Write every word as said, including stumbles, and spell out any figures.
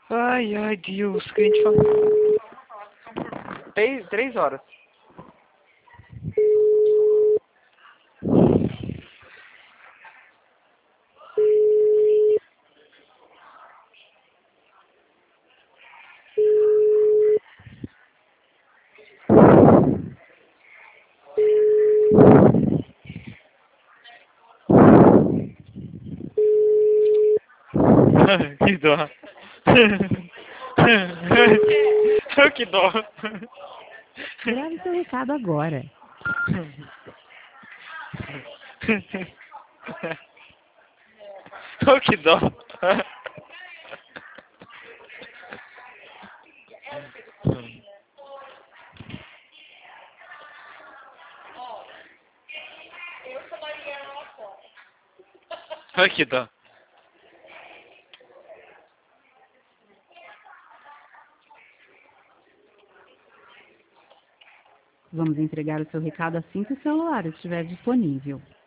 Ai, ai, Deus, que a gente fala. Três, três horas. Que dó. Que dó. Grave seu recado agora. Oh, que dó. Oh, que dó. Vamos entregar o seu recado assim que o celular estiver disponível.